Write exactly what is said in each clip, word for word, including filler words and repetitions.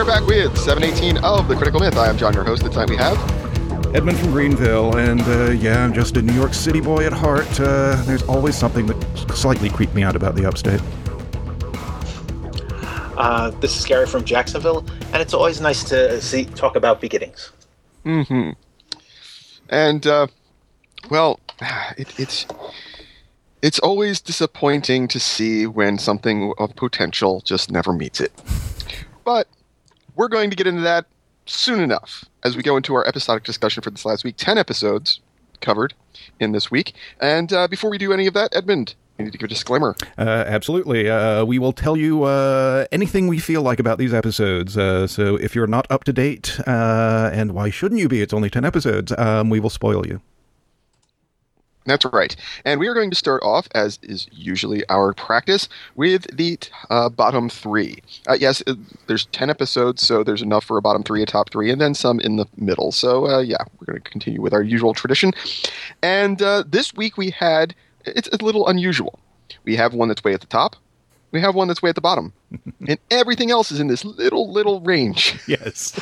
are back with seven eighteen of The Critical Myth. I am John, your host. Tonight we have Edmund from Greenville, and uh, yeah, I'm just a New York City boy at heart. Uh, there's always something that slightly creeped me out about the upstate. Uh, this is Gary from Jacksonville, and it's always nice to see talk about beginnings. Mm-hmm. And, uh, well, it, it's... It's always disappointing to see when something of potential just never meets it. But we're going to get into that soon enough as we go into our episodic discussion for this last week. Ten episodes covered in this week. And uh, before we do any of that, Edmund, you need to give a disclaimer. Uh, absolutely. Uh, we will tell you uh, anything we feel like about these episodes. Uh, so if you're not up to date, uh, and why shouldn't you be? It's only ten episodes. Um, we will spoil you. That's right. And we are going to start off, as is usually our practice, with the uh, bottom three. Uh, yes, uh, there's ten episodes, so there's enough for a bottom three, a top three, and then some in the middle. So, uh, yeah, we're going to continue with our usual tradition. And uh, this week we had, it's a little unusual. We have one that's way at the top. We have one that's way at the bottom. And everything else is in this little, little range. Yes.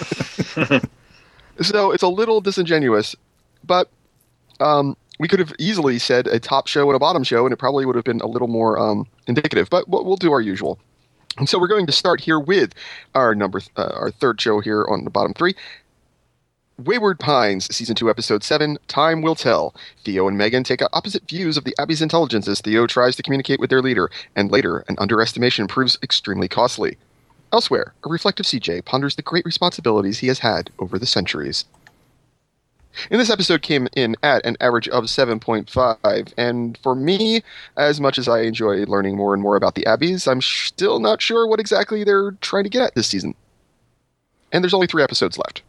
So it's a little disingenuous, but... Um, we could have easily said a top show and a bottom show, and it probably would have been a little more um, indicative. But we'll, we'll do our usual. And so we're going to start here with our number, th- uh, our third show here on the bottom three. Wayward Pines, Season two, Episode seven, Time Will Tell. Theo and Megan take opposite views of the Abbey's intelligence as Theo tries to communicate with their leader, and later, an underestimation proves extremely costly. Elsewhere, a reflective C J ponders the great responsibilities he has had over the centuries. And this episode came in at an average of seven point five, and for me, as much as I enjoy learning more and more about the Abbeys, I'm still not sure what exactly they're trying to get at this season. And there's only three episodes left.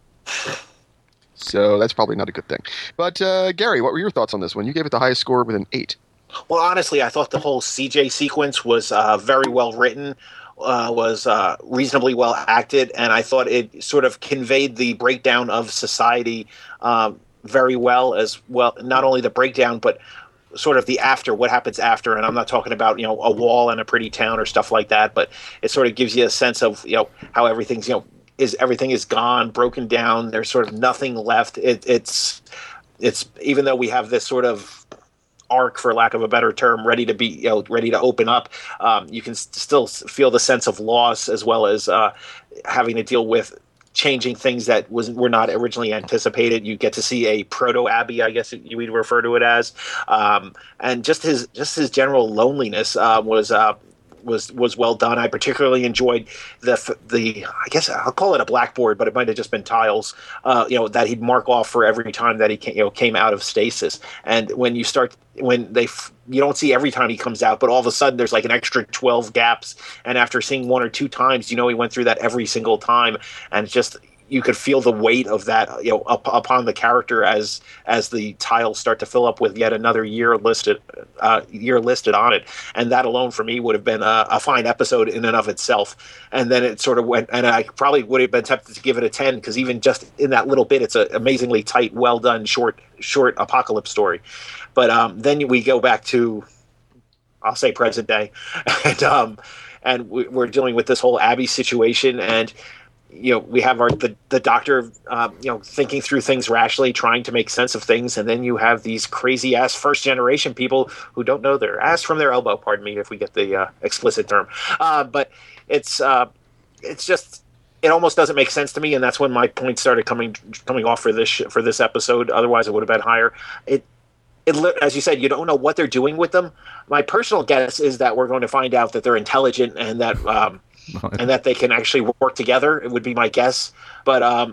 So that's probably not a good thing. But, uh, Gary, what were your thoughts on this one? You gave it the highest score with an eight. Well, honestly, I thought the whole C J sequence was uh, very well written. Uh, was uh, reasonably well acted, and I thought it sort of conveyed the breakdown of society um, very well as well. Not only the breakdown, but sort of the after, what happens after. And I'm not talking about, you know, a wall and a pretty town or stuff like that, but it sort of gives you a sense of, you know, how everything's, you know, is everything is gone, broken down. There's sort of nothing left. It, it's, it's even though we have this sort of arc, for lack of a better term, ready to be, you know, ready to open up. Um, you can st- still feel the sense of loss, as well as uh, having to deal with changing things that was were not originally anticipated. You get to see a proto Abbey, I guess you would refer to it as, um, and just his just his general loneliness uh, was. Uh, was was well done. I particularly enjoyed the the I guess I'll call it a blackboard, but it might have just been tiles. Uh, you know, that he'd mark off for every time that he came, you know came out of stasis. And when you start when they you don't see every time he comes out, but all of a sudden there's like an extra twelve gaps. And after seeing one or two times, you know he went through that every single time, and it's just. You could feel the weight of that, you know, up, upon the character as as the tiles start to fill up with yet another year listed, uh, year listed on it, and that alone for me would have been a, a fine episode in and of itself. And then it sort of went, and I probably would have been tempted to give it a ten, because even just in that little bit, it's an amazingly tight, well done, short short apocalypse story. But um, then we go back to, I'll say present day, and um, and we, we're dealing with this whole Abbey situation. And you know, we have our the, the doctor, um, you know, thinking through things rationally, trying to make sense of things, and then you have these crazy ass first generation people who don't know their ass from their elbow. Pardon me if we get the uh, explicit term, uh, but it's uh, it's just it almost doesn't make sense to me, and that's when my points started coming coming off for this for this episode. Otherwise, it would have been higher. It. It, as you said, you don't know what they're doing with them. My personal guess is that we're going to find out that they're intelligent and that um, and that they can actually work together. It would be my guess, but um,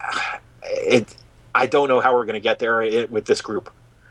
it I don't know how we're going to get there it, with this group.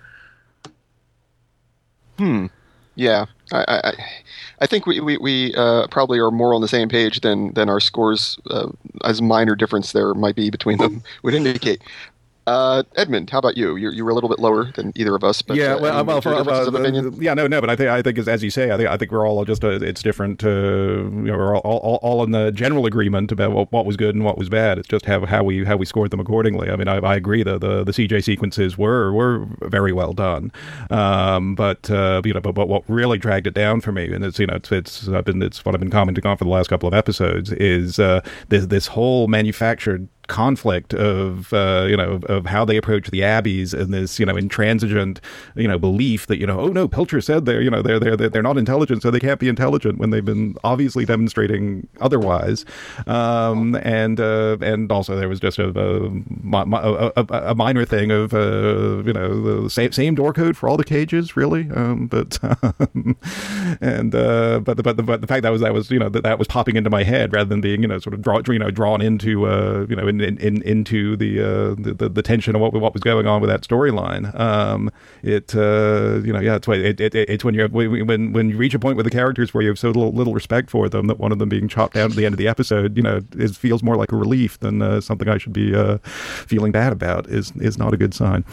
Hmm. Yeah. I I, I think we we, we uh, probably are more on the same page than than our scores, uh, as minor difference there might be between them would indicate. Uh, Edmund, how about you? You you were a little bit lower than either of us, but yeah, uh, well, any well, major for, differences uh, of opinion? yeah, no, no, but I think I think as, as you say, I think I think we're all just uh, it's different. Uh, you know, we're all, all all in the general agreement about what, what was good and what was bad. It's just how how we how we scored them accordingly. I mean, I, I agree that the the C J sequences were were very well done, um, but uh, you know, but, but what really dragged it down for me, and it's you know, it's it's I've been it's what I've been commenting on for the last couple of episodes, is uh, this this whole manufactured conflict of uh, you know of, of how they approach the Abbeys and this you know intransigent you know belief that you know oh no, Pilcher said they're you know they're they're they're not intelligent, so they can't be intelligent when they've been obviously demonstrating otherwise, um, and uh, and also there was just a a, a, a minor thing of uh, you know the same same door code for all the cages really, um, but um, and uh, but the, but the but the fact that was that was you know that that was popping into my head rather than being you know sort of draw you know drawn into uh, you know. In, in, into the, uh, the the tension of what what was going on with that storyline. Um, it uh, you know yeah it's it, it, it's when you when when you reach a point with the characters where you have so little, little respect for them that one of them being chopped down at the end of the episode, you know, it feels more like a relief than uh, something I should be uh, feeling bad about. Is is not a good sign.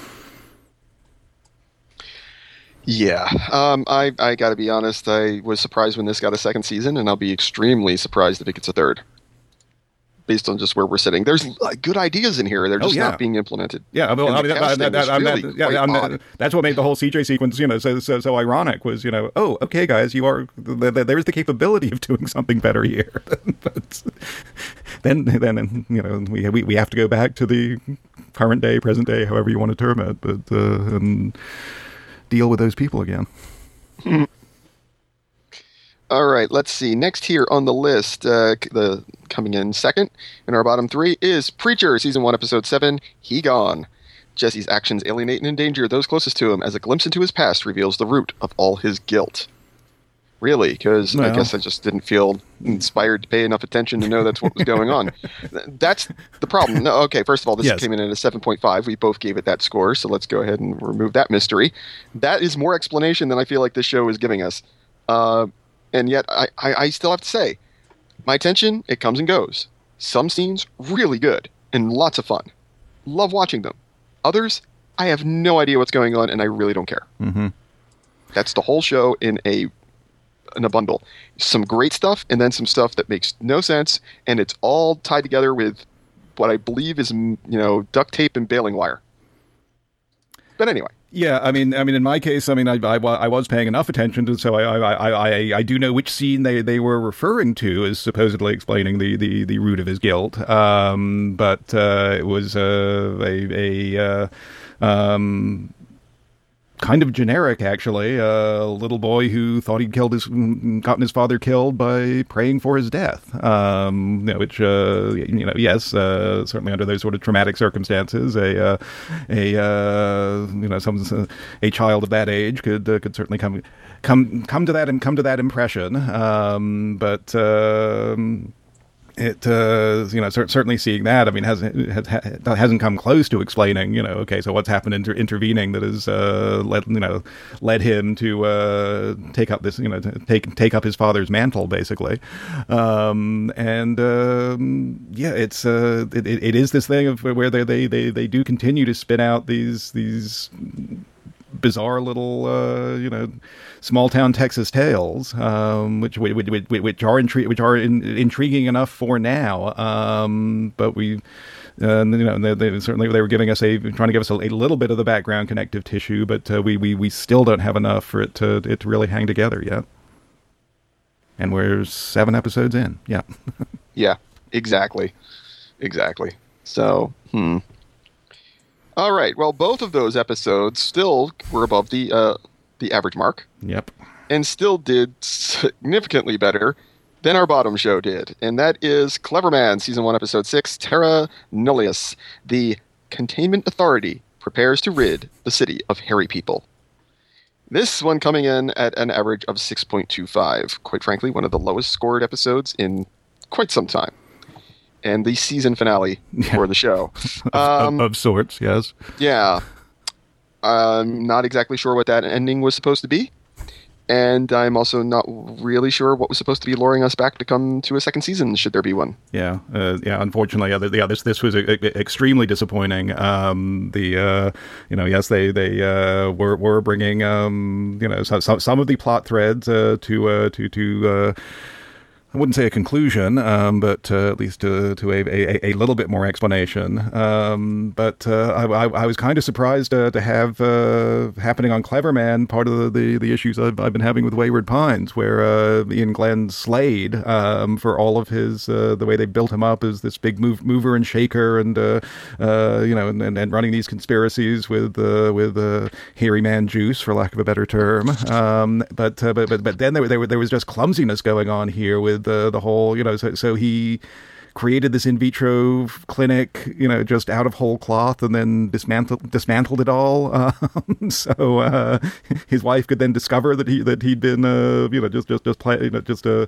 Yeah, um, I I got to be honest. I was surprised when this got a second season, and I'll be extremely surprised if it gets a third. Based on just where we're sitting, there's like, good ideas in here. They're just oh, yeah. not being implemented. Yeah, I mean, I mean, that, that, that, really that, yeah, I mean, that's what made the whole C J sequence, you know, so, so so ironic. Was you know, oh, okay, guys, you are there's the capability of doing something better here. But then, then you know, we, we we have to go back to the current day, present day, however you want to term it, but uh, and deal with those people again. Mm-hmm. All right, let's see. Next here on the list, uh, the coming in second in our bottom three is Preacher, Season one, Episode seven, He Gone. Jesse's actions alienate and endanger those closest to him as a glimpse into his past reveals the root of all his guilt. Really, because well. I guess I just didn't feel inspired to pay enough attention to know that's what was going on. That's the problem. No, okay, first of all, this yes. came in at a seven point five. We both gave it that score, so let's go ahead and remove that mystery. That is more explanation than I feel like this show is giving us. Uh... And yet, I, I, I still have to say, my attention, it comes and goes. Some scenes, really good, and lots of fun. Love watching them. Others, I have no idea what's going on, and I really don't care. Mm-hmm. That's the whole show in a in a bundle. Some great stuff, and then some stuff that makes no sense, and it's all tied together with what I believe is, you know, duct tape and baling wire. But anyway. Yeah, I mean, I mean, in my case, I mean, I, I, I was paying enough attention to, so I, I, I, I do know which scene they, they were referring to as supposedly explaining the, the, the root of his guilt. Um, but uh, it was uh, a, a uh, um, kind of generic, actually. A little boy who thought he'd killed his, gotten his father killed by praying for his death. Um, you know, which, uh, you know, yes, uh, certainly under those sort of traumatic circumstances, a, uh, a, uh, you know, some a child of that age could uh, could certainly come come come to that and come to that impression. Um, but. Um, It, uh, you know, certainly seeing that, I mean, hasn't has, hasn't come close to explaining, you know, okay, so what's happened inter- intervening that has uh, led, you know, led him to uh, take up this, you know, to take take up his father's mantle, basically, um, and um, yeah, it's uh, it, it is this thing of where they they they they do continue to spin out these these. bizarre little, uh, you know, small town Texas tales, um, which which which, which are intri- which are in, intriguing enough for now. Um, but we, uh, you know, they, they certainly they were giving us a trying to give us a, a little bit of the background connective tissue, but uh, we, we we still don't have enough for it to it to really hang together yet. And we're seven episodes in. Yeah. Yeah. Exactly. Exactly. So, hmm. All right. Well, both of those episodes still were above the uh, the average mark. Yep. And still did significantly better than our bottom show did. And that is Cleverman, Season one, Episode six, Terra Nullius. The Containment Authority prepares to rid the city of hairy people. This one coming in at an average of six point two five. Quite frankly, one of the lowest scored episodes in quite some time. And the season finale yeah. for the show. Um, of, of sorts, yes. Yeah. I'm not exactly sure what that ending was supposed to be. And I'm also not really sure what was supposed to be luring us back to come to a second season, should there be one. Yeah, uh, yeah. Unfortunately, yeah, yeah. This this was a, a, extremely disappointing. Um, the uh, you know, yes, they they uh, were were bringing um, you know, some some of the plot threads uh, to uh, to to. Uh, I wouldn't say a conclusion, um, but uh, at least to, to a, a, a little bit more explanation. Um, but uh, I, I, I was kind of surprised uh, to have uh, happening on Cleverman part of the, the, the issues I've, I've been having with Wayward Pines, where uh, Ian Glenn slayed um, for all of his uh, the way they built him up as this big move, mover and shaker, and uh, uh, you know, and, and, and running these conspiracies with uh, with uh, hairy man juice, for lack of a better term. Um, but, uh, but but but then there there, there was just clumsiness going on here with. The the whole, you know, so so he created this in vitro clinic, you know, just out of whole cloth, and then dismantled dismantled it all. Um, so uh, his wife could then discover that he that he'd been, uh, you know, just just just play, you know, just uh,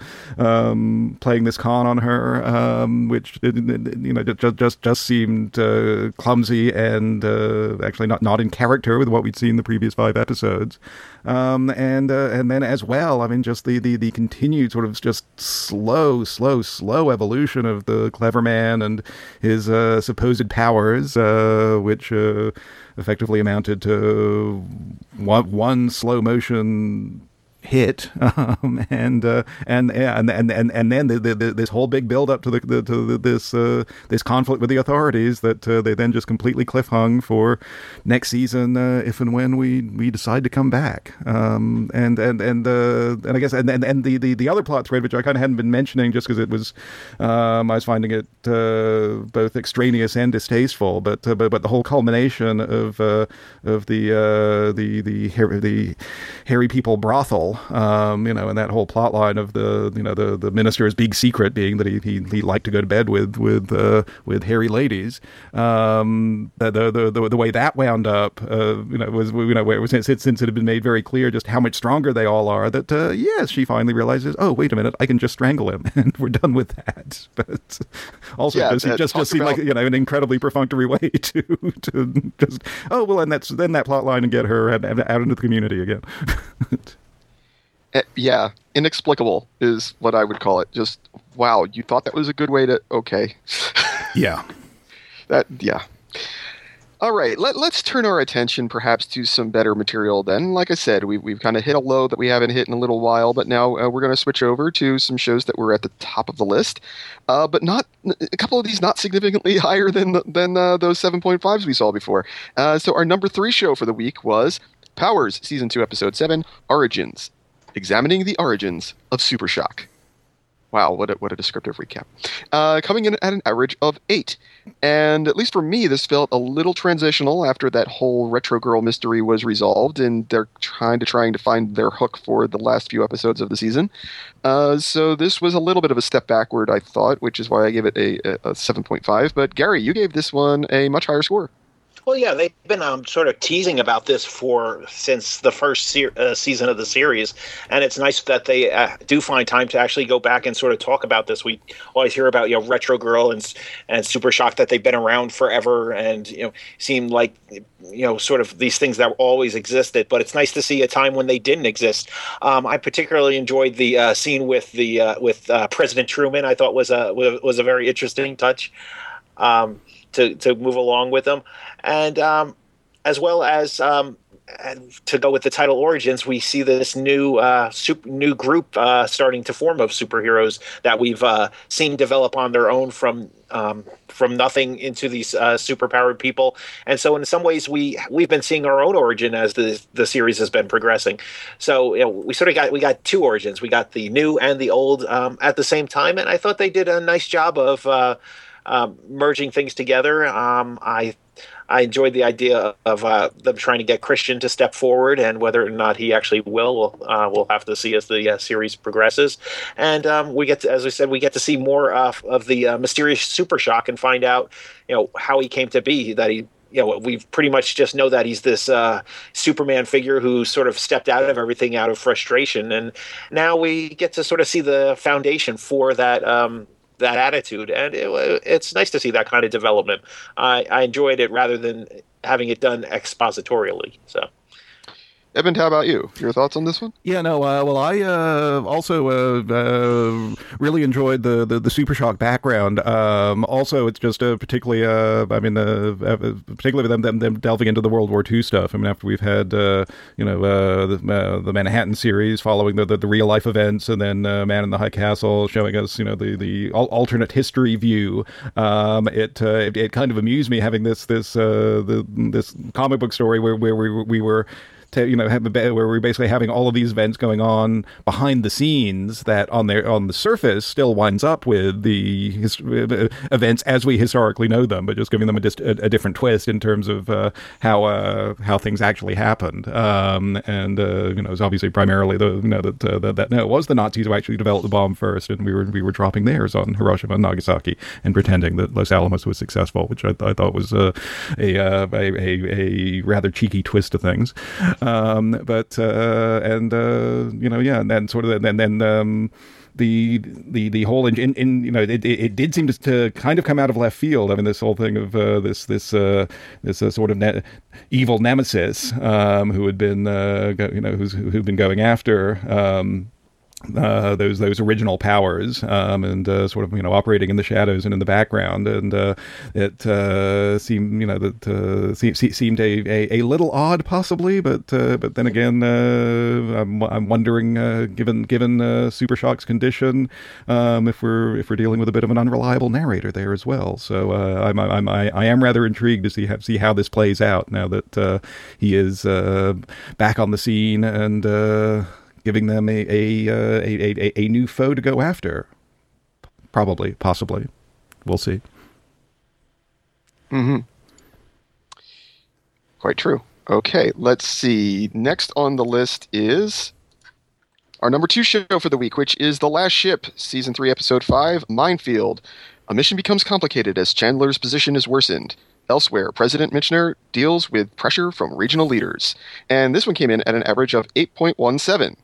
um, playing this con on her, um, which you know just just just seemed uh, clumsy and uh, actually not not in character with what we'd seen in the previous five episodes. Um, and uh, and then as well, I mean, just the, the, the continued sort of just slow, slow, slow evolution of the Clever Man and his uh, supposed powers, uh, which uh, effectively amounted to one, one slow motion hit, um, and uh, and and and and and then the, the, the, this whole big build up to the, the to the, this uh, this conflict with the authorities that uh, they then just completely cliffhung for next season, uh, if and when we, we decide to come back. Um, and and and uh, and I guess and and, and the, the, the other plot thread, which I kind of hadn't been mentioning just because it was um, I was finding it uh, both extraneous and distasteful, but uh, but but the whole culmination of uh, of the uh, the the the hairy people brothel. Um, you know, and that whole plot line of the, you know, the, the minister's big secret being that he he, he liked to go to bed with with uh, with hairy ladies. Um, the, the the the way that wound up, uh, you know, was you know where it was since, since it had been made very clear just how much stronger they all are. That uh, yes, she finally realizes, oh wait a minute, I can just strangle him, and we're done with that. But also, yeah, does he just just seem about... like you know an incredibly perfunctory way to to just oh well, and that's then that plot line and get her out, out into the community again. Uh, yeah, inexplicable is what I would call it. Just, wow, you thought that was a good way to... Okay. Yeah. that Yeah. All right, let, let's turn our attention perhaps to some better material then. Like I said, we, we've kind of hit a low that we haven't hit in a little while, but now uh, we're going to switch over to some shows that were at the top of the list, uh, but not a couple of these not significantly higher than, than uh, those seven point fives we saw before. Uh, so our number three show for the week was Powers, Season two, Episode seven, Origins. Examining the origins of Super Shock. Wow, what a, what a descriptive recap. Uh, coming in at an average of eight. And at least for me, this felt a little transitional after that whole Retro Girl mystery was resolved, and they're trying to trying to find their hook for the last few episodes of the season. Uh, so this was a little bit of a step backward, I thought, which is why I gave it a, a seven point five. But Gary, you gave this one a much higher score. Well, yeah, they've been um, sort of teasing about this for since the first se- uh, season of the series, and it's nice that they uh, do find time to actually go back and sort of talk about this. We always hear about you know Retro Girl and and Super Shock, that they've been around forever and you know seem like you know sort of these things that always existed. But it's nice to see a time when they didn't exist. Um, I particularly enjoyed the uh, scene with the uh, with uh, President Truman. I thought was a was a very interesting touch. Um, to to move along with them. And um, as well as um, to go with the title Origins, we see this new uh, super, new group uh, starting to form of superheroes that we've uh, seen develop on their own from um, from nothing into these uh, superpowered people. And so in some ways, we, we've been seeing our own origin as the the series has been progressing. So you know, we sort of got we got two origins. We got the new and the old um, at the same time. And I thought they did a nice job of uh, Um, merging things together. Um, I I enjoyed the idea of uh, them trying to get Christian to step forward, and whether or not he actually will, we'll, uh, we'll have to see as the uh, series progresses. And um, we get to, as I said, we get to see more uh, of the uh, mysterious Super Shock and find out, you know, how he came to be. That he, you know, we pretty much just know that he's this uh, Superman figure who sort of stepped out of everything out of frustration, and now we get to sort of see the foundation for that. Um, that attitude, and it, it's nice to see that kind of development. I, I enjoyed it rather than having it done expositorially. So, Eben, how about you? Your thoughts on this one? Yeah, no, uh, well, I uh, also uh, uh, really enjoyed the, the, the Super Shock background. Um, also, it's just uh, particularly, uh, I mean, uh, particularly them, them them delving into the World War Two stuff. I mean, after we've had, uh, you know, uh, the, uh, the Manhattan series following the, the, the real life events, and then uh, Man in the High Castle showing us, you know, the, the alternate history view. Um, it, uh, it it kind of amused me having this this uh, the this comic book story where where we we were. To, you know, have, where we're basically having all of these events going on behind the scenes that on their on the surface still winds up with the his, uh, events as we historically know them, but just giving them a, dist- a, a different twist in terms of uh, how uh, how things actually happened. Um, and uh, you know, it's obviously primarily the you know that uh, that, that no, it was the Nazis who actually developed the bomb first, and we were we were dropping theirs on Hiroshima and Nagasaki and pretending that Los Alamos was successful, which I, I thought was uh, a, uh, a a a rather cheeky twist to things. Um, but, uh, and, uh, you know, yeah, and then sort of, and then, um, the, the, the whole, in, in, you know, it, it did seem to, to kind of come out of left field. I mean, this whole thing of, uh, this, this, uh, this, uh, sort of ne- evil nemesis, um, who had been, uh, go, you know, who's, who'd been going after, um, Uh, those those original powers, um, and uh, sort of you know operating in the shadows and in the background, and uh, it uh, seemed you know that uh, se- se- seemed a, a, a little odd possibly, but uh, but then again, uh, I'm I'm wondering uh, given given uh, Super Shock's condition, um, if we're if we're dealing with a bit of an unreliable narrator there as well. So uh, I'm I'm I, I am rather intrigued to see how, see how this plays out now that uh, he is uh, back on the scene and. Uh, giving them a a, uh, a a a new foe to go after. Probably, possibly. We'll see. Mm-hmm. Quite true. Okay, let's see. Next on the list is our number two show for the week, which is The Last Ship, Season three, Episode five, Minefield. A mission becomes complicated as Chandler's position is worsened. Elsewhere, President Michener deals with pressure from regional leaders. And this one came in at an average of eight point one seven.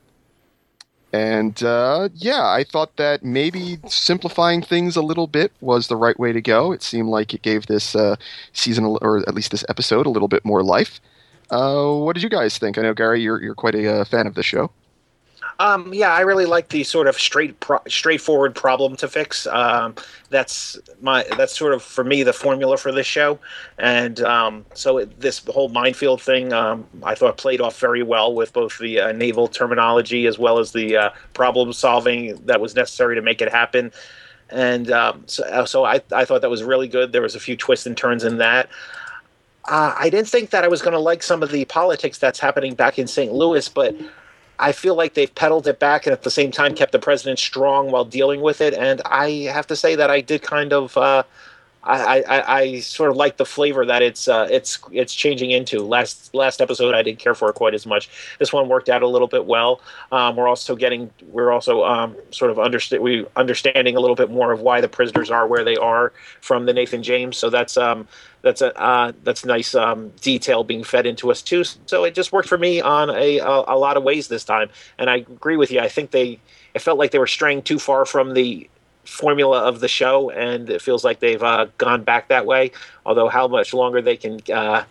And, uh, yeah, I thought that maybe simplifying things a little bit was the right way to go. It seemed like it gave this uh, season, or at least this episode, a little bit more life. Uh, what did you guys think? I know, Gary, you're you're quite a uh, fan of the show. Um, yeah, I really like the sort of straight, pro- straightforward problem to fix. Um, that's my that's sort of for me the formula for this show, and um, so it, this whole minefield thing um, I thought played off very well with both the uh, naval terminology as well as the uh, problem solving that was necessary to make it happen. And um, so, so I I thought that was really good. There was a few twists and turns in that. Uh, I didn't think that I was going to like some of the politics that's happening back in Saint Louis, but I feel like they've pedaled it back and at the same time kept the president strong while dealing with it. And I have to say that I did kind of, uh, I, I, I sort of like the flavor that it's uh, it's it's changing into. Last last episode I didn't care for it quite as much. This one worked out a little bit well. Um, we're also getting we're also um, sort of understand we understanding a little bit more of why the prisoners are where they are from the Nathan James. So that's um that's a uh, that's nice um, detail being fed into us too. So it just worked for me on a, a a lot of ways this time. And I agree with you. I think they it felt like they were straying too far from the formula of the show, and it feels like they've uh, gone back that way. Although how much longer they can uh,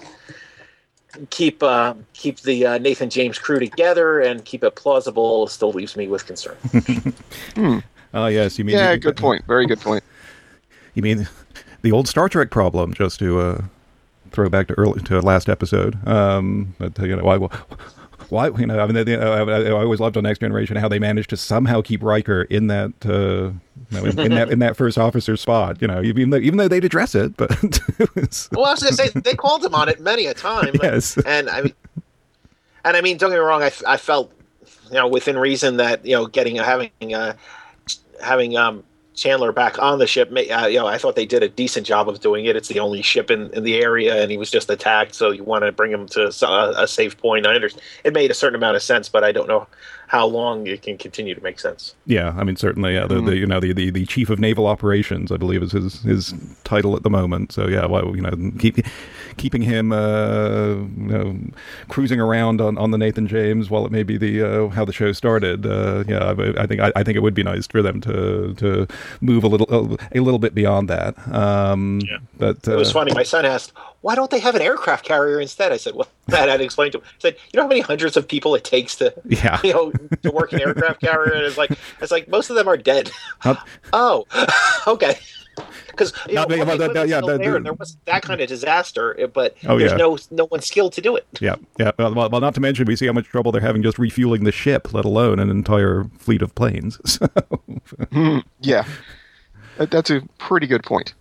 keep uh, keep the uh, Nathan James crew together and keep it plausible still leaves me with concern. hmm. Oh yes, you mean yeah, you, good point. Very good point. You mean the old Star Trek problem? Just to uh, throw back to early to last episode. Um, but you know why? Why you know? I mean, they, I, I always loved on Next Generation how they managed to somehow keep Riker in that, uh, you know, in, in that in that first officer spot. You know, even though even though they'd address it, but it was... well, I was going to say they called him on it many a time. Yes, and I mean, and I mean, don't get me wrong. I, I felt, you know, within reason that you know, getting having uh, having um. Chandler back on the ship, uh, you know, I thought they did a decent job of doing it. It's the only ship in, in the area, and he was just attacked, so you want to bring him to a, a safe point. I understand it made a certain amount of sense, but I don't know how long it can continue to make sense. Yeah, I mean, certainly, yeah, the, mm. the you know the, the, the chief of naval operations, I believe, is his his title at the moment. So yeah, well, you know, keep keeping him uh, you know, cruising around on, on the Nathan James, while it may be the uh, how the show started. Uh, yeah, I, I think I, I think it would be nice for them to to move a little a little bit beyond that. Um, yeah. But uh, it was funny. My son asked, why don't they have an aircraft carrier instead? I said, well, that I had explained to him. I said, you know how many hundreds of people it takes to, yeah. you know, to work an aircraft carrier? And it's like, it's like most of them are dead. Oh, okay. Because you know, yeah, the yeah, yeah, there, the, there wasn't that kind of disaster, but oh, there's yeah. no no one skilled to do it. Yeah, yeah. Well, well, not to mention we see how much trouble they're having just refueling the ship, let alone an entire fleet of planes. So. mm, yeah, that's a pretty good point.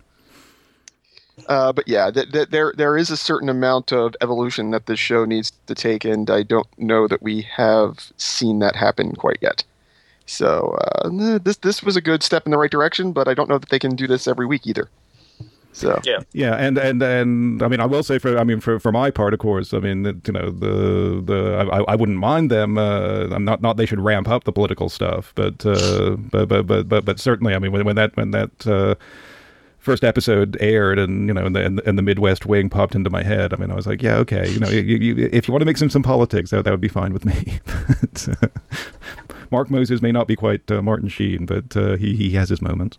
Uh, but yeah, th- th- there there is a certain amount of evolution that this show needs to take, and I don't know that we have seen that happen quite yet. So uh, this this was a good step in the right direction, but I don't know that they can do this every week either. So yeah, yeah, and and and I mean, I will say for I mean for, for my part, of course, I mean you know the the I, I wouldn't mind them. Uh, I'm not not they should ramp up the political stuff, but uh, but, but but but but certainly, I mean when when that when that. Uh, First episode aired, and you know, and the, and the and the Midwest wing popped into my head. I mean, I was like, yeah, okay, you know, you, you, if you want to mix in some politics, that that would be fine with me. but, uh, Mark Moses may not be quite uh, Martin Sheen, but uh, he he has his moments.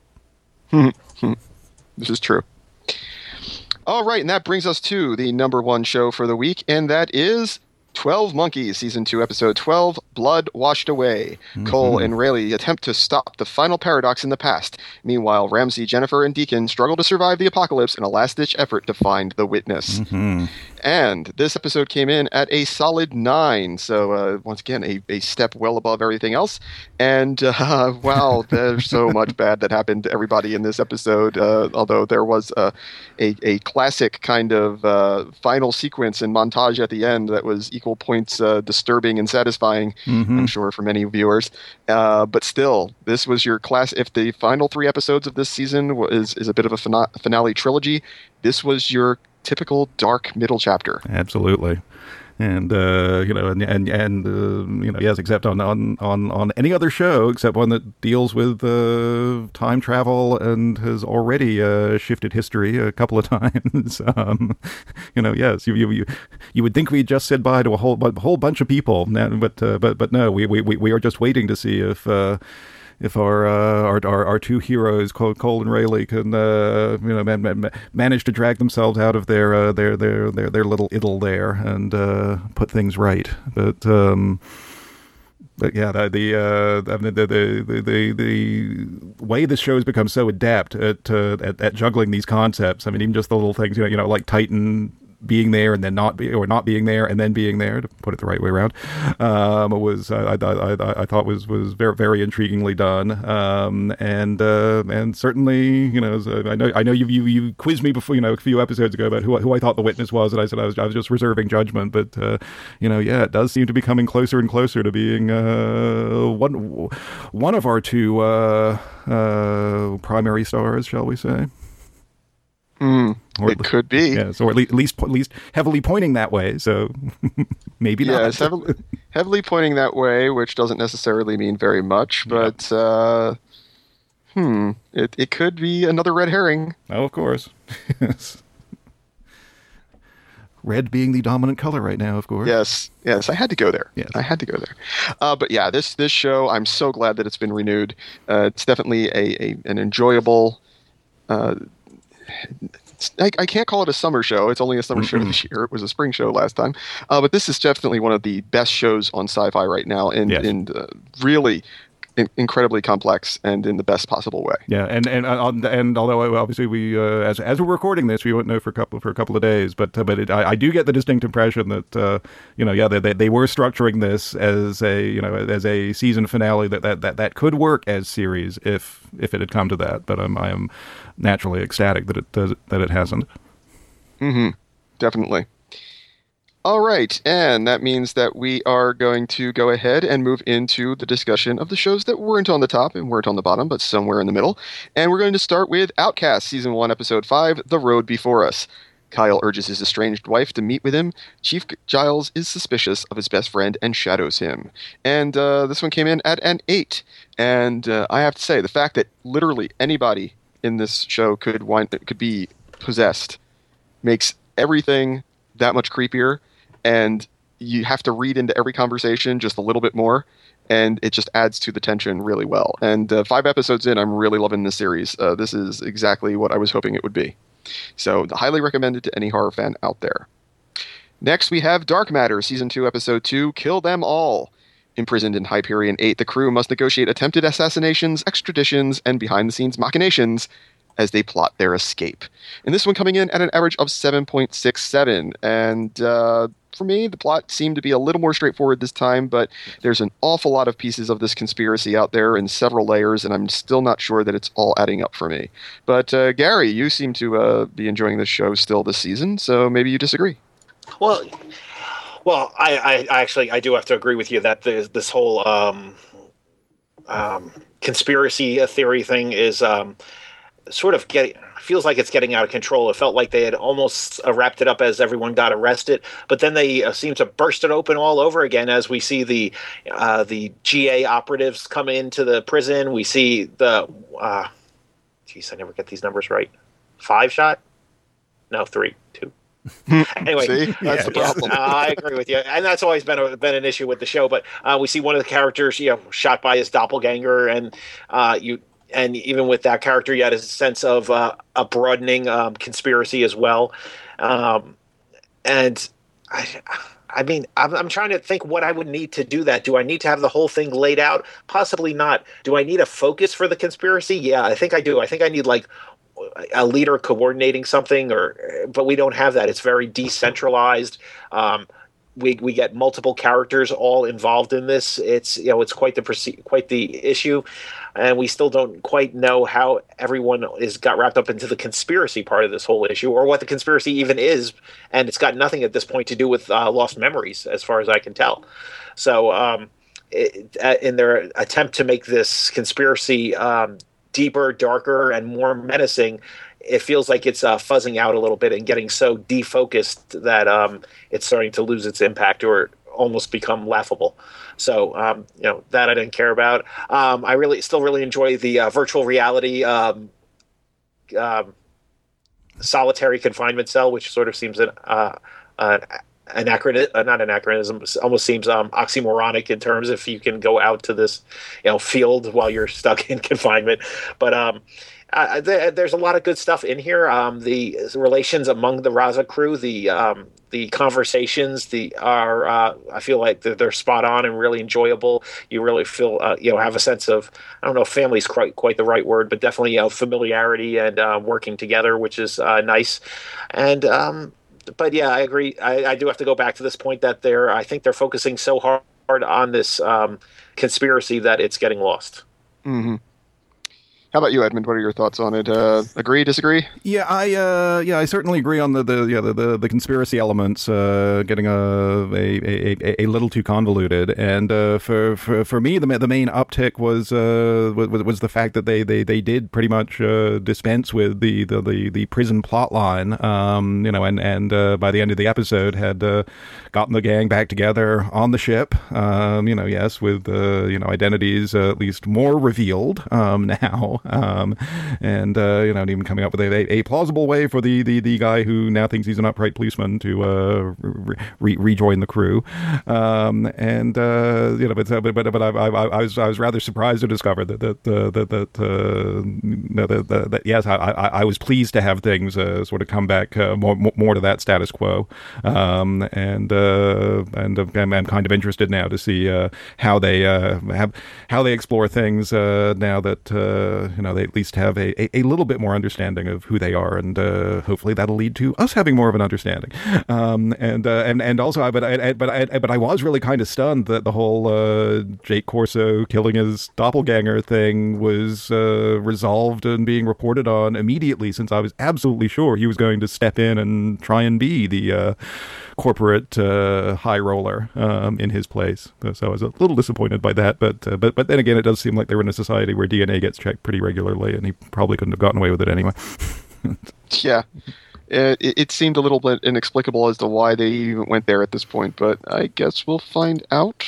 This is true. All right, and that brings us to the number one show for the week, and that is twelve Monkeys, Season two, Episode twelve, Blood Washed Away. Mm-hmm. Cole and Rayleigh attempt to stop the final paradox in the past. Meanwhile, Ramsey, Jennifer, and Deacon struggle to survive the apocalypse in a last-ditch effort to find the witness. Mm-hmm. And this episode came in at a solid nine, so uh, once again, a, a step well above everything else. And, uh, wow, there's so much bad that happened to everybody in this episode, uh, although there was uh, a, a classic kind of uh, final sequence and montage at the end that was equal points uh, disturbing and satisfying, mm-hmm. I'm sure, for many viewers. Uh, but still, this was your class. If the final three episodes of this season was, is a bit of a fina- finale trilogy, this was your typical dark middle chapter. Absolutely. And uh, you know, and and, and uh, you know, yes, except on, on, on, on any other show except one that deals with uh, time travel and has already uh, shifted history a couple of times. um, you know, yes, you, you you you would think we just said bye to a whole a whole bunch of people, but uh, but but no, we we we are just waiting to see if. Uh, If our, uh, our our our two heroes, Cole, Cole and Rayleigh, can uh, you know man, man, manage to drag themselves out of their uh, their, their their their little idyll there and uh, put things right, but um, but yeah, the the, uh, the the the the the way this show has become so adept at, uh, at at juggling these concepts. I mean, even just the little things, you know, you know, like Titan being there and then not be, or not being there and then being there, to put it the right way around, um, was I, I, I, I thought was was very very intriguingly done, um, and uh, and certainly, you know, I know I know you you you quizzed me before, you know, a few episodes ago about who who I thought the witness was, and I said I was I was just reserving judgment, but uh, you know, yeah, it does seem to be coming closer and closer to being uh, one one of our two uh, uh, primary stars, shall we say? Mm, or it could be. Yes, or at least, at least, at least heavily pointing that way, so maybe not. Yes, heavily, heavily pointing that way, which doesn't necessarily mean very much, but yeah. uh, hmm, it, it could be another red herring. Oh, of course. Yes. Red being the dominant color right now, of course. Yes, yes, I had to go there. Yes. I had to go there. Uh, but yeah, this this show, I'm so glad that it's been renewed. Uh, it's definitely a, a an enjoyable... Uh, I, I can't call it a summer show. It's only a summer mm-hmm. show this year. It was a spring show last time. Uh, but this is definitely one of the best shows on Sci-Fi right now, and, yes. and uh, really in, incredibly complex and in the best possible way. Yeah, and and uh, and although obviously we, uh, as as we're recording this, we won't know for a couple for a couple of days. But uh, but it, I, I do get the distinct impression that uh, you know, yeah, they, they they were structuring this as a you know as a season finale that that, that, that could work as series if if it had come to that. But I'm I am naturally ecstatic that it does that it hasn't. Mm-hmm. Definitely. All right, and that means that we are going to go ahead and move into the discussion of the shows that weren't on the top and weren't on the bottom, but somewhere in the middle. And we're going to start with Outcast, Season one, Episode five, The Road Before Us. Kyle urges his estranged wife to meet with him. Chief Giles is suspicious of his best friend and shadows him. And uh, this one came in at an eight. And uh, I have to say, the fact that literally anybody in this show could wind, could be possessed makes everything that much creepier. And you have to read into every conversation just a little bit more, and it just adds to the tension really well. And uh, five episodes in, I'm really loving this series. Uh, this is exactly what I was hoping it would be. So highly recommended to any horror fan out there. Next, we have Dark Matter, Season two, Episode two, Kill Them All. Imprisoned in Hyperion eight, the crew must negotiate attempted assassinations, extraditions, and behind-the-scenes machinations as they plot their escape. And this one coming in at an average of seven point six seven. And uh, for me, the plot seemed to be a little more straightforward this time, but there's an awful lot of pieces of this conspiracy out there in several layers, and I'm still not sure that it's all adding up for me. But uh, Gary, you seem to uh, be enjoying this show still this season, so maybe you disagree. Well, well, I, I, I actually I do have to agree with you that the, this whole um, um, conspiracy theory thing is um, sort of getting feels like it's getting out of control. It felt like they had almost uh, wrapped it up as everyone got arrested, but then they uh, seem to burst it open all over again as we see the uh, the G A operatives come into the prison. We see the uh, geez, I never get these numbers right. Five shot? No, three, two. Anyway, See? That's the problem. uh, I agree with you, and that's always been a, been an issue with the show. But uh, we see one of the characters, you know, shot by his doppelganger, and uh, you, and even with that character, you had a sense of uh, a broadening um, conspiracy as well. Um, and I, I mean, I'm, I'm trying to think what I would need to do that. Do I need to have the whole thing laid out? Possibly not. Do I need a focus for the conspiracy? Yeah, I think I do. I think I need like a leader coordinating something, or but we don't have that. It's very decentralized. Um, we we get multiple characters all involved in this. It's you know it's quite the quite the issue, and we still don't quite know how everyone is got wrapped up into the conspiracy part of this whole issue, or what the conspiracy even is. And it's got nothing at this point to do with uh, lost memories, as far as I can tell. So, um, it, in their attempt to make this conspiracy Um, deeper, darker, and more menacing, it feels like it's uh, fuzzing out a little bit and getting so defocused that um, it's starting to lose its impact or almost become laughable. So, um, you know, that I didn't care about. Um, I really still really enjoy the uh, virtual reality um, um, solitary confinement cell, which sort of seems an uh, uh, anachronism, uh, not anachronism, almost seems um, oxymoronic in terms if you can go out to this, you know, field while you're stuck in confinement. But um, uh, th- there's a lot of good stuff in here. Um, the relations among the Raza crew, the um, the conversations, the are uh, I feel like they're, they're spot on and really enjoyable. You really feel uh, you know have a sense of, I don't know if family is quite quite the right word, but definitely you know, familiarity and uh, working together, which is uh, nice. And um, But yeah, I agree. I, I do have to go back to this point that they're. I think they're focusing so hard on this um, conspiracy that it's getting lost. Mm-hmm. How about you, Edmund? What are your thoughts on it? Uh, agree, disagree? Yeah, I uh, yeah, I certainly agree on the the yeah the the, the conspiracy elements uh, getting a, a a a little too convoluted, and uh, for for for me the the main uptick was uh was, was the fact that they they, they did pretty much uh, dispense with the the, the, the prison plot line, um, you know, and and uh, by the end of the episode had uh, gotten the gang back together on the ship, um, you know, yes, with uh, you know identities uh, at least more revealed um, now. Um, and, uh, you know, and even coming up with a, a plausible way for the, the, the guy who now thinks he's an upright policeman to uh, re- rejoin the crew. Um, and, uh, you know, but, but, but, but I, I, I was I was rather surprised to discover that, that, uh, that, that, uh, that, that, that yes, I, I, I was pleased to have things uh, sort of come back uh, more, more to that status quo. Um, and, uh, and I'm, I'm kind of interested now to see uh, how they uh, have, how they explore things uh, now that, uh, you know, they at least have a, a, a little bit more understanding of who they are, and uh, hopefully that'll lead to us having more of an understanding. Um, and uh, and and also, I, but I, but I, but I was really kind of stunned that the whole uh, Jake Corso killing his doppelganger thing was uh, resolved and being reported on immediately, since I was absolutely sure he was going to step in and try and be the uh, corporate uh, high roller um, in his place. So I was a little disappointed by that, but uh, but but then again, it does seem like they're in a society where D N A gets checked pretty regularly, and he probably couldn't have gotten away with it anyway. Yeah, it, it seemed a little bit inexplicable as to why they even went there at this point, but I guess we'll find out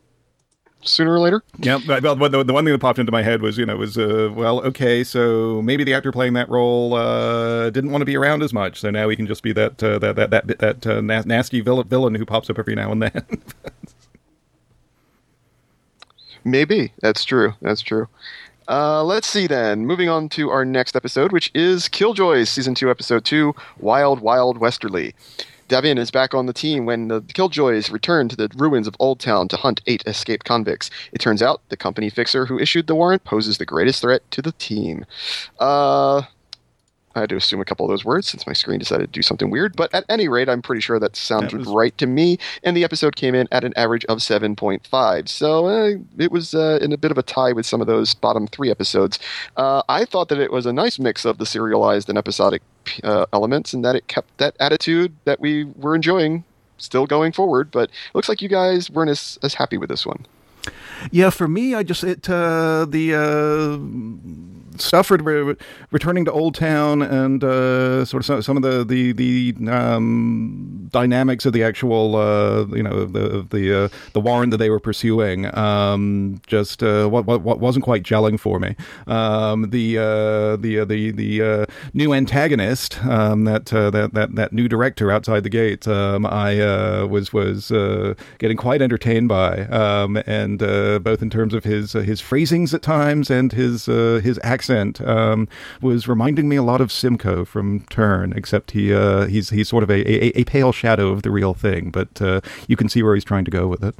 sooner or later. Yeah, well, the, the one thing that popped into my head was, you know, was, uh, well, okay, so maybe the actor playing that role uh, didn't want to be around as much, so now he can just be that uh, that that that, that uh, nasty villain, villain who pops up every now and then. Maybe. That's true. That's true. Uh, let's see then. Moving on to our next episode, which is Killjoys, Season two, Episode two, Wild Wild Westerly. Davian is back on the team when the Killjoys return to the ruins of Old Town to hunt eight escaped convicts. It turns out the company fixer who issued the warrant poses the greatest threat to the team. Uh... I had to assume a couple of those words since my screen decided to do something weird, but at any rate, I'm pretty sure that sounded was... right to me, and the episode came in at an average of seven point five, so uh, it was uh, in a bit of a tie with some of those bottom three episodes. Uh, I thought that it was a nice mix of the serialized and episodic uh, elements, and that it kept that attitude that we were enjoying still going forward, but it looks like you guys weren't as, as happy with this one. Yeah, for me, I just, it, uh, the, uh, stuff re- returning to Old Town and, uh, sort of some, some of the, the, the, um, dynamics of the actual, uh, you know, the, the, uh, the warrant that they were pursuing, um, just, uh, what, what, what wasn't quite gelling for me. Um, the, uh, the, uh, the, the, uh, new antagonist, um, that, uh, that, that, that new director outside the gate, um, I, uh, was, was, uh, getting quite entertained by, um, and, And uh, both in terms of his uh, his phrasings at times and his uh, his accent, um, was reminding me a lot of Simcoe from Turn, except he uh, he's he's sort of a, a, a pale shadow of the real thing. But uh, you can see where he's trying to go with it.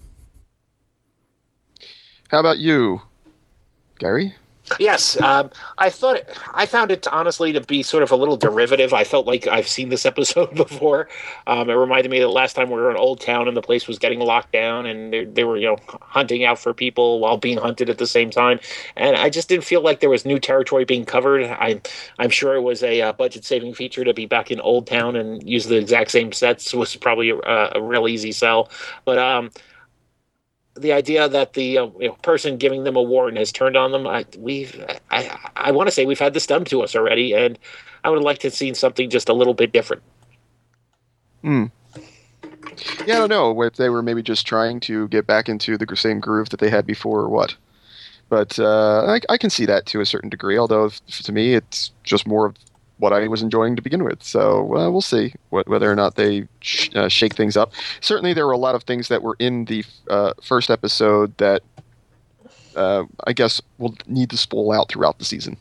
How about you, Gary? Yes, um, I thought it, I found it honestly to be sort of a little derivative. I felt like I've seen this episode before. Um, it reminded me that last time we were in Old Town and the place was getting locked down, and they, they were, you know, hunting out for people while being hunted at the same time. And I just didn't feel like there was new territory being covered. I, I'm sure it was a uh, budget-saving feature to be back in Old Town and use the exact same sets was probably a, a real easy sell. But um, the idea that the uh, you know, person giving them a warrant has turned on them, I, we've, I, I want to say we've had this done to us already, and I would like to have seen something just a little bit different. Hmm. Yeah, I don't know if they were maybe just trying to get back into the same groove that they had before or what. But uh, I, I can see that to a certain degree, although to me it's just more of what I was enjoying to begin with. So uh, we'll see what, whether or not they sh- uh, shake things up. Certainly there were a lot of things that were in the uh, first episode that uh, I guess will need to spool out throughout the season.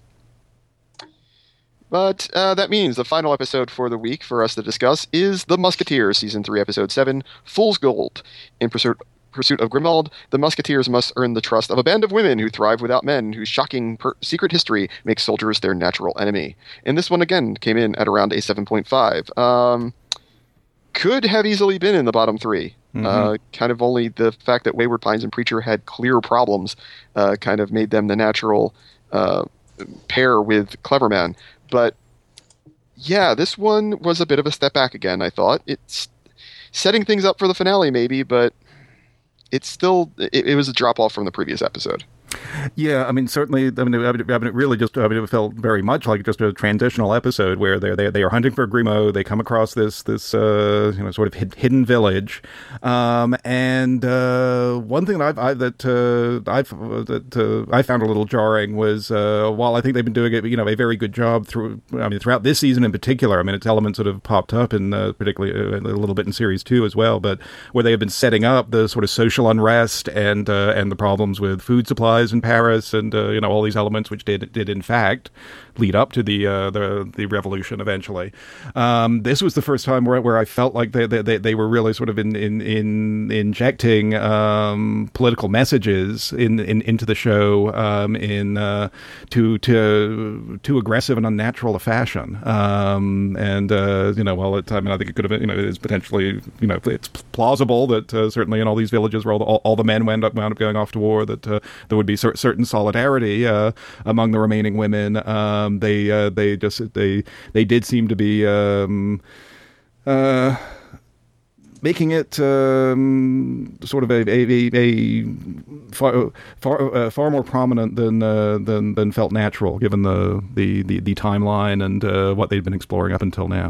But uh, that means the final episode for the week for us to discuss is The Musketeers, Season three, Episode seven, Fool's Gold. In pursuit pursuit of Grimwald, the Musketeers must earn the trust of a band of women who thrive without men, whose shocking per- secret history makes soldiers their natural enemy. And this one, again, came in at around a seven point five. Um, could have easily been in the bottom three. Mm-hmm. Uh, kind of only the fact that Wayward Pines and Preacher had clear problems uh, kind of made them the natural uh, pair with Cleverman. But, yeah, this one was a bit of a step back again, I thought. It's setting things up for the finale, maybe, but it's still, it, it was a drop-off from the previous episode. Yeah, I mean, certainly, I mean, I mean, it really just, I mean, it felt very much like just a transitional episode where they're, they they are hunting for Grimo. They come across this, this, uh, you know, sort of hid, hidden village. Um, and, uh, one thing that I've, I, that, uh, I've, that, uh, I found a little jarring was, uh, while I think they've been doing it, you know, a very good job through, I mean, throughout this season in particular. I mean, its elements sort of popped up in, uh, particularly uh, a little bit in series two as well, but where they have been setting up the sort of social unrest and, uh, and the problems with food supplies in Paris, and uh, you know, all these elements which did did in fact lead up to the uh, the the revolution eventually. Um, this was the first time where where I felt like they they, they were really sort of in in, in injecting um, political messages in, in into the show um, in uh, to to too aggressive and unnatural a fashion. Um, and uh, you know, well, it, I mean, I think it could have been, you know, it is potentially, you know, it's plausible that uh, certainly in all these villages where all the, all, all the men wound up wound up going off to war, that uh, there would be cer- certain solidarity uh, among the remaining women. Um, they uh, they just they they did seem to be um, uh, making it um, sort of a a, a, a far far, uh, far more prominent than uh, than than felt natural, given the the the, the timeline and uh, what they'd been exploring up until now.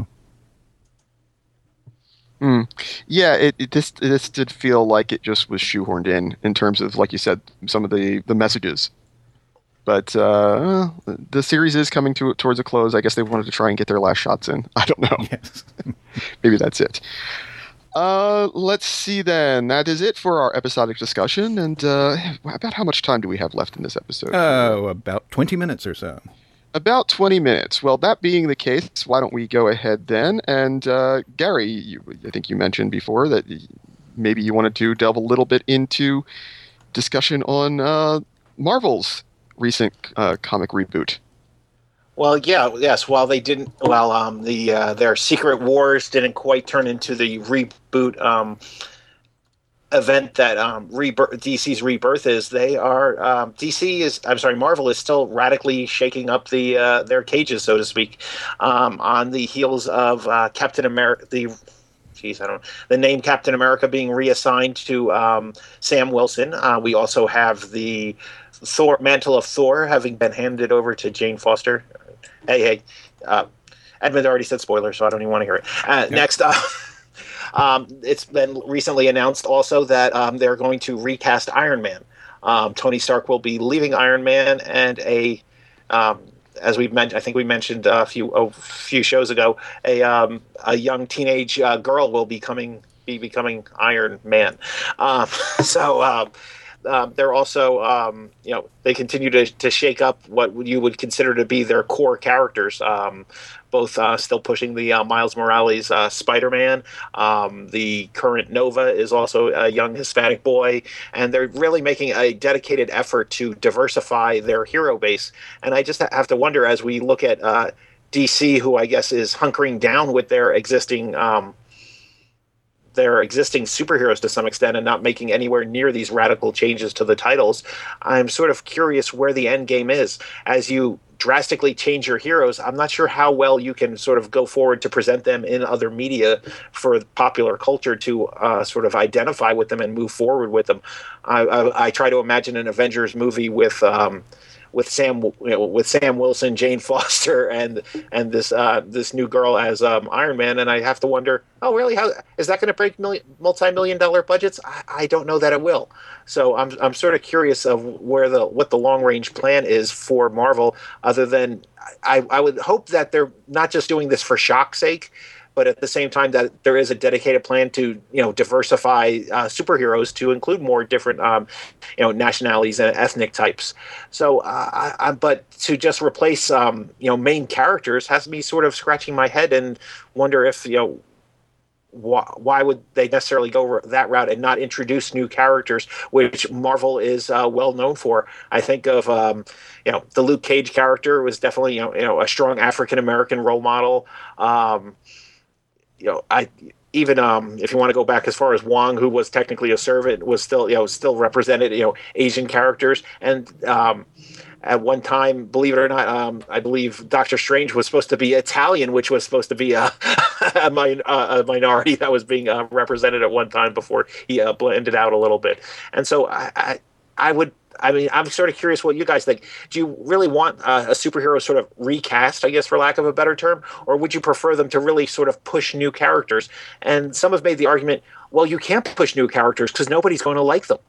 Mm. Yeah, it, it this this did feel like it just was shoehorned in in terms of, like you said, some of the, the messages. But uh, the series is coming to towards a close. I guess they wanted to try and get their last shots in. I don't know. Yes. Maybe that's it. Uh, let's see then. That is it for our episodic discussion. And uh, about how much time do we have left in this episode? Oh, about twenty minutes or so. About twenty minutes. Well, that being the case, why don't we go ahead then? And uh, Gary, you, I think you mentioned before that maybe you wanted to delve a little bit into discussion on uh, Marvel's recent uh, comic reboot. Well, yeah, yes. While they didn't, well, um, the uh, their Secret Wars didn't quite turn into the reboot um, event that um, rebirth, D C's rebirth is. They are um, D C is. I'm sorry, Marvel is still radically shaking up the uh, their cages, so to speak, um, on the heels of uh, Captain America. The Geez, I don't know. The name Captain America being reassigned to um, Sam Wilson. Uh, we also have the Thor mantle of Thor having been handed over to Jane Foster. Hey, hey. Uh, Edmund already said spoiler, so I don't even want to hear it. Uh, yeah. Next, uh, um, it's been recently announced also that um, they're going to recast Iron Man. Um, Tony Stark will be leaving Iron Man, and a, um, as we mentioned, I think we mentioned a few a few shows ago, a um, a young teenage uh, girl will be coming be becoming Iron Man. Um, so. Um, Um, they're also, um, you know, they continue to, to shake up what you would consider to be their core characters, um, both uh, still pushing the uh, Miles Morales uh, Spider-Man. Um, the current Nova is also a young Hispanic boy, and they're really making a dedicated effort to diversify their hero base. And I just have to wonder, as we look at uh, D C, who I guess is hunkering down with their existing um their existing superheroes to some extent and not making anywhere near these radical changes to the titles, I'm sort of curious where the end game is. As you drastically change your heroes, I'm not sure how well you can sort of go forward to present them in other media for popular culture to uh, sort of identify with them and move forward with them. I, I, I try to imagine an Avengers movie with um, with Sam, you know, with Sam Wilson, Jane Foster, and and this uh, this new girl as um, Iron Man, and I have to wonder, oh, really? How is that going to break million, multi-million dollar budgets? I, I don't know that it will. So I'm I'm sort of curious of where the what the long range plan is for Marvel. Other than I, I would hope that they're not just doing this for shock's sake, but at the same time that there is a dedicated plan to, you know, diversify uh, superheroes to include more different, um, you know, nationalities and ethnic types. So, uh, I, I, but to just replace, um, you know, main characters has me sort of scratching my head and wonder if, you know, why, why would they necessarily go that route and not introduce new characters, which Marvel is uh, well known for. I think of, um, you know, the Luke Cage character was definitely, you know, you know a strong African American role model. Um, You know, I even um, if you want to go back as far as Wong, who was technically a servant, was still you know still represented you know Asian characters. And um, at one time, believe it or not, um, I believe Doctor Strange was supposed to be Italian, which was supposed to be a a, min- a minority that was being uh, represented at one time before he uh, blended out a little bit. And so I I, I would. I mean, I'm sort of curious what you guys think. Do you really want uh, a superhero sort of recast, I guess, for lack of a better term? Or would you prefer them to really sort of push new characters? And some have made the argument, well, you can't push new characters because nobody's going to like them.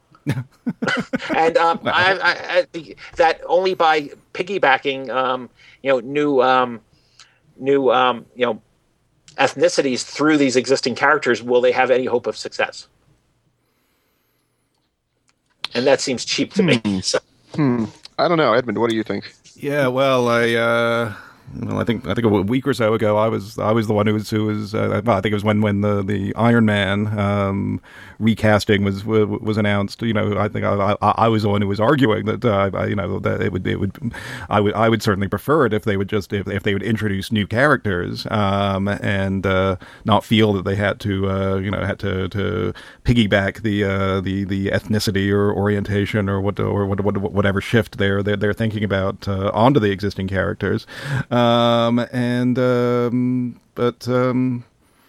and um, wow. I, I, I, that only by piggybacking, um, you know, new, um, new, um, you know, ethnicities through these existing characters, will they have any hope of success? And that seems cheap to hmm. me. So. Hmm. I don't know, Edmund. What do you think? Yeah, well, I, uh, well, I think I think a week or so ago, I was I was the one who was who was. Uh, well, I think it was when when the, the Iron Man um, recasting was was announced. You know, I think I, I, I was the one who was arguing that uh, I, you know that it would it would I would I would certainly prefer it if they would just if, if they would introduce new characters um, and uh, not feel that they had to uh, you know had to, to piggyback the uh, the the ethnicity or orientation or what or what, what whatever shift they're they're, they're thinking about uh, onto the existing characters. Um, and, um, but, um,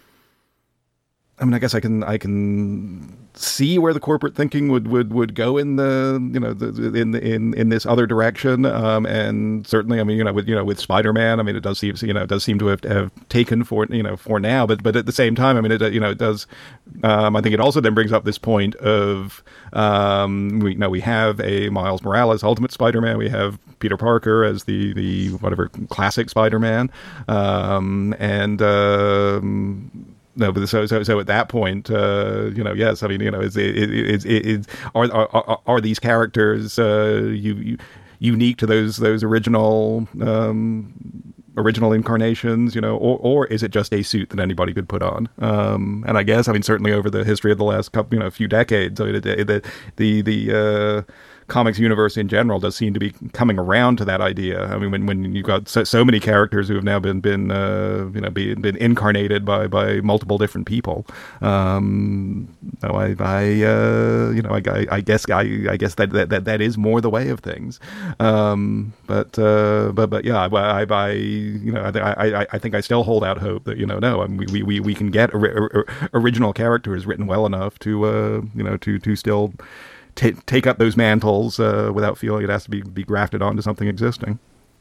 I mean, I guess I can, I can see where the corporate thinking would, would, would go in the, you know, the, in, in, in this other direction. Um, and certainly, I mean, you know, with, you know, with Spider-Man, I mean, it does seem, you know, it does seem to have, have taken for, you know, for now, but, but at the same time, I mean, it, you know, it does, um, I think it also then brings up this point of, um, we, you know, we have a Miles Morales Ultimate Spider-Man, we have Peter Parker as the, the, whatever, classic Spider-Man, um, and, um, no, but so so so at that point, uh, you know, yes, I mean, you know, is it is it, it, are, are are these characters uh, you, you unique to those those original um, original incarnations, you know, or or is it just a suit that anybody could put on? Um, and I guess, I mean, certainly over the history of the last couple, you know, few decades, I mean, the the the uh, comics universe in general does seem to be coming around to that idea. I mean, when when you've got so, so many characters who have now been been uh, you know been, been incarnated by, by multiple different people, um, no, I I uh, you know I, I guess I, I guess that, that that that is more the way of things. Um, but uh, but but yeah, I, I, I you know I, I I think I still hold out hope that you know no, I mean, we we we can get or, original characters written well enough to uh, you know to to still T- take up those mantles uh, without feeling it has to be, be grafted onto something existing.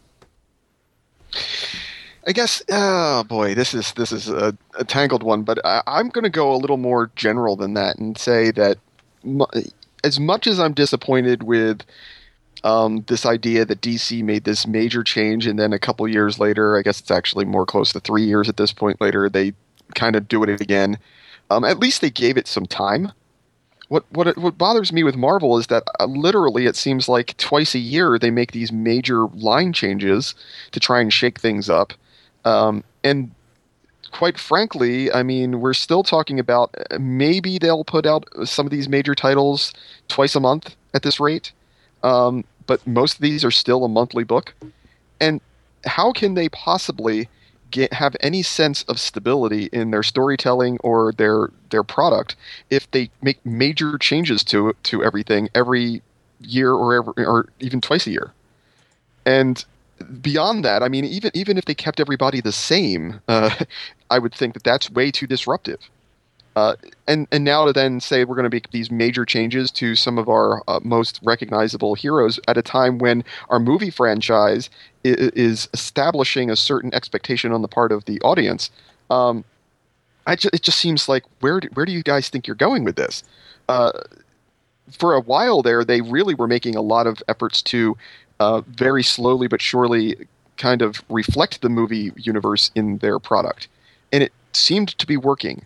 I guess, oh boy, this is this is a, a tangled one, but I, I'm going to go a little more general than that and say that m- as much as I'm disappointed with um, this idea that D C made this major change and then a couple years later, I guess it's actually more close to three years at this point later, they kind of do it again. Um, at least they gave it some time. What what what bothers me with Marvel is that uh, literally it seems like twice a year they make these major line changes to try and shake things up, um, and quite frankly, I mean we're still talking about uh, maybe they'll put out some of these major titles twice a month at this rate, um, but most of these are still a monthly book, and how can they possibly Get, have any sense of stability in their storytelling or their their product if they make major changes to to everything every year or every, or even twice a year? And beyond that, I mean, even even if they kept everybody the same, uh, I would think that that's way too disruptive. Uh, and and now to then say we're going to make these major changes to some of our uh, most recognizable heroes at a time when our movie franchise is, is establishing a certain expectation on the part of the audience, um, I ju- it just seems like where do, where do you guys think you're going with this? Uh, for a while there, they really were making a lot of efforts to uh, very slowly but surely kind of reflect the movie universe in their product, and it seemed to be working.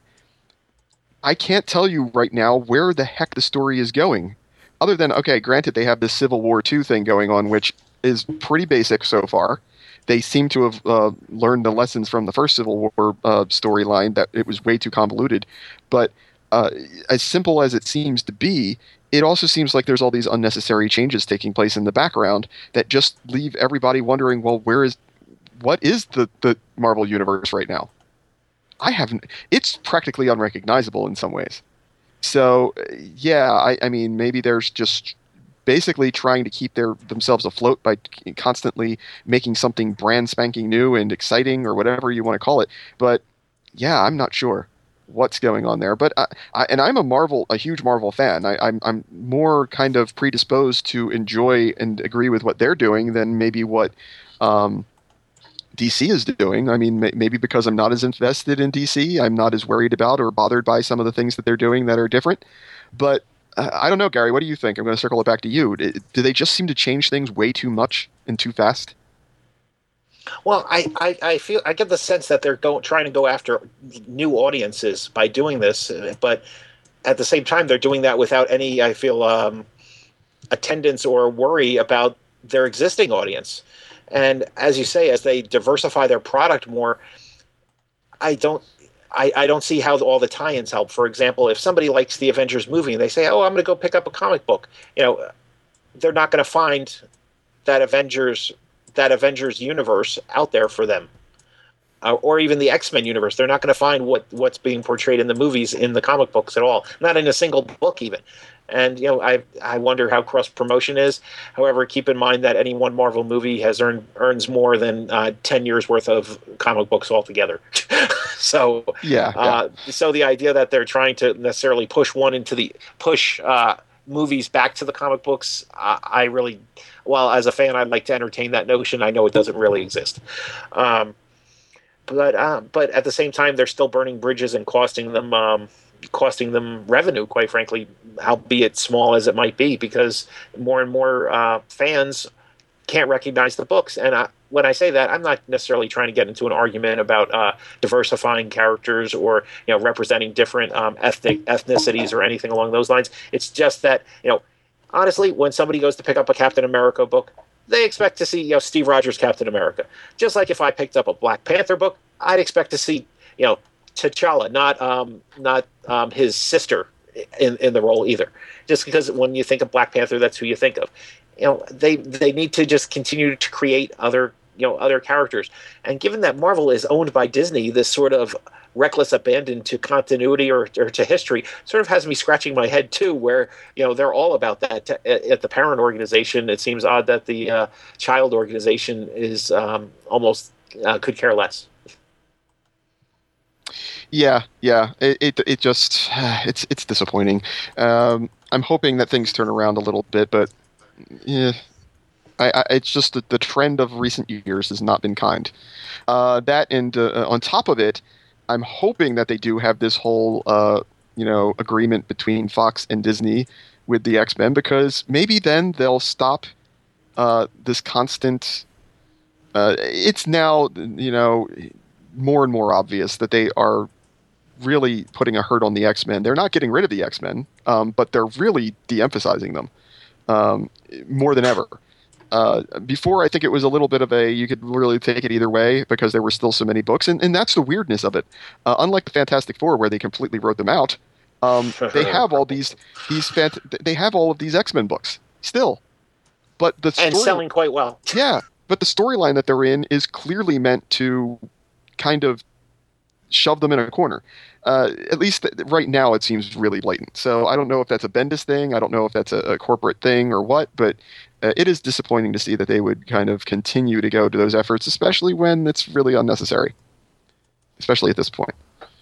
I can't tell you right now where the heck the story is going. Other than, okay, granted, they have this Civil War two thing going on, which is pretty basic so far. They seem to have uh, learned the lessons from the first Civil War uh, storyline, that it was way too convoluted. But uh, as simple as it seems to be, it also seems like there's all these unnecessary changes taking place in the background that just leave everybody wondering, well, where is, what is the, the Marvel Universe right now? I haven't. It's practically unrecognizable in some ways. So, yeah, I, I mean, maybe there's just basically trying to keep their themselves afloat by constantly making something brand spanking new and exciting or whatever you want to call it. But yeah, I'm not sure what's going on there. But I, I, and I'm a Marvel, a huge Marvel fan. I, I'm I'm more kind of predisposed to enjoy and agree with what they're doing than maybe what. Um, D C is doing. I mean, maybe because I'm not as invested in D C, I'm not as worried about or bothered by some of the things that they're doing that are different. But uh, I don't know, Gary, what do you think? I'm going to circle it back to you. Do they just seem to change things way too much and too fast? Well, I, I, I feel I get the sense that they're go, trying to go after new audiences by doing this, but at the same time, they're doing that without any, I feel, um, attendance or worry about their existing audience. And as you say, as they diversify their product more, I don't, I, I don't see how all the tie-ins help. For example, if somebody likes the Avengers movie and they say, "Oh, I'm going to go pick up a comic book," you know, they're not going to find that Avengers, that Avengers universe out there for them, uh, or even the X-Men universe. They're not going to find what what's being portrayed in the movies in the comic books at all, not in a single book even. And, you know, I I wonder how cross-promotion is. However, keep in mind that any one Marvel movie has earned earns more than uh, ten years worth of comic books altogether. so yeah, uh, yeah. So the idea that they're trying to necessarily push one into the push uh, movies back to the comic books, uh, I really, well, as a fan, I'd like to entertain that notion. I know it doesn't really exist. Um, but uh, but at the same time, they're still burning bridges and costing them. Um, costing them revenue, quite frankly, albeit small as it might be, because more and more uh, fans can't recognize the books. And uh, when I say that, I'm not necessarily trying to get into an argument about uh, diversifying characters or, you know, representing different um, ethnic ethnicities or anything along those lines. It's just that, you know, honestly, when somebody goes to pick up a Captain America book, they expect to see, you know, Steve Rogers Captain America. Just like if I picked up a Black Panther book, I'd expect to see, you know, T'Challa, not um, not um, his sister in, in the role either. Just because when you think of Black Panther, that's who you think of. You know, they they need to just continue to create other, you know, other characters. And given that Marvel is owned by Disney, this sort of reckless abandon to continuity or, or to history sort of has me scratching my head too, where, you know, they're all about that. At the parent organization, it seems odd that the uh, child organization is um, almost uh, could care less. Yeah, yeah. It it, it just it's it's disappointing. Um, I'm hoping that things turn around a little bit, but yeah, I, I, it's just that the trend of recent years has not been kind. Uh, that and uh, on top of it, I'm hoping that they do have this whole uh, you know agreement between Fox and Disney with the X-Men, because maybe then they'll stop uh, this constant. Uh, it's now you know more and more obvious that they are really putting a hurt on the X-Men. They're not getting rid of the X-Men, um, but they're really de-emphasizing them um, more than ever. Uh, before, I think it was a little bit of a, you could really take it either way because there were still so many books, and, and that's the weirdness of it. Uh, unlike the Fantastic Four, where they completely wrote them out, um, they have all these, these fant- they have all of these X-Men books still. But the story- and selling quite well. Yeah, but the storyline that they're in is clearly meant to kind of shove them in a corner. Uh, at least th- right now it seems really blatant. So I don't know if that's a Bendis thing. I don't know if that's a, a corporate thing or what, but uh, it is disappointing to see that they would kind of continue to go to those efforts, especially when it's really unnecessary, especially at this point.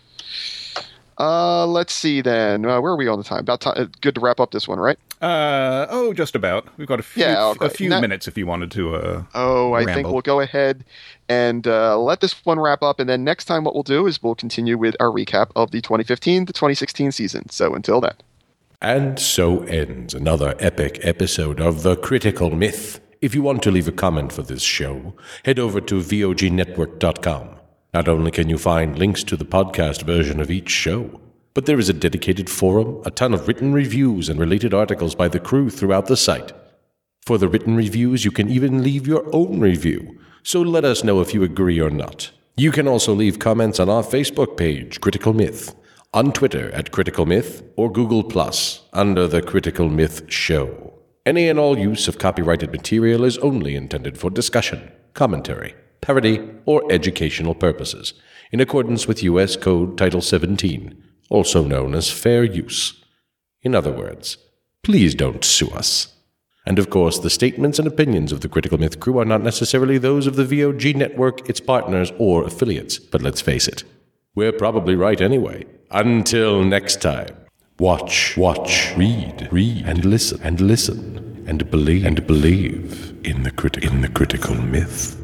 Uh, let's see then. Uh, where are we on the time? About time. Good to wrap up this one, right? Uh, oh, just about. We've got a few, yeah, okay. a few that, minutes if you wanted to. Uh, oh, I ramble. think we'll go ahead and uh, let this one wrap up, and then next time what we'll do is we'll continue with our recap of the twenty fifteen to twenty sixteen season. So until then. And so ends another epic episode of The Critical Myth. If you want to leave a comment for this show, head over to V O G network dot com. Not only can you find links to the podcast version of each show, but there is a dedicated forum, a ton of written reviews, and related articles by the crew throughout the site. For the written reviews, you can even leave your own review, so let us know if you agree or not. You can also leave comments on our Facebook page, Critical Myth, on Twitter at Critical Myth, or Google Plus, under The Critical Myth Show. Any and all use of copyrighted material is only intended for discussion, commentary, parody, or educational purposes, in accordance with U S Code Title seventeen, also known as fair use. In other words, please don't sue us. And of course, the statements and opinions of the Critical Myth crew are not necessarily those of the V O G network, its partners, or affiliates. But let's face it, we're probably right anyway. Until next time, watch, watch, read, read, and listen, and listen, and believe, and believe in the, criti- in the Critical Myth.